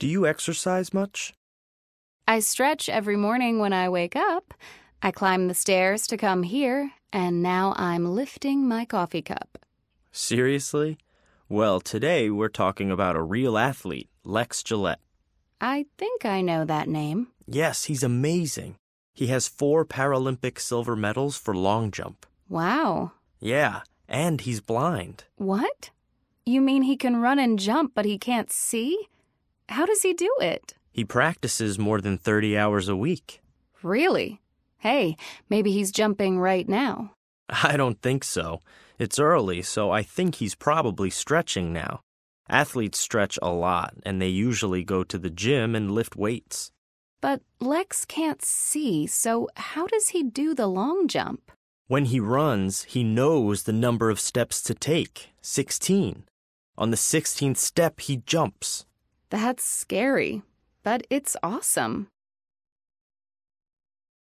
Do you exercise much? I stretch every morning when I wake up. I climb the stairs to come here, and now I'm lifting my coffee cup. Seriously? Well, today we're talking about a real athlete, Lex Gillette. I think I know that name. Yes, he's amazing. He has 4 Paralympic silver medals for long jump. Wow. Yeah, and he's blind. What? You mean he can run and jump, but he can't see? How does he do it? He practices more than 30 hours a week. Really? Hey, maybe he's jumping right now. I don't think so. It's early, so I think he's probably stretching now. Athletes stretch a lot, and they usually go to the gym and lift weights. But Lex can't see, so how does he do the long jump? When he runs, he knows the number of steps to take, 16. On the 16th step, he jumps. That's scary, but it's awesome.